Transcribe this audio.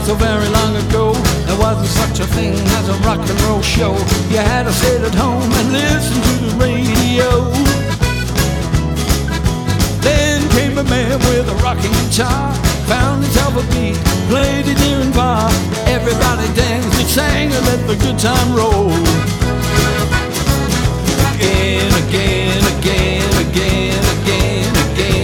so very long ago, there wasn't such a thing as a rock and roll show. You had to sit at home and listen to the radio. Then came a man with a rocking guitar, found himself a beat, played it near and far. Everybody danced and sang and let the good time roll. Again, again,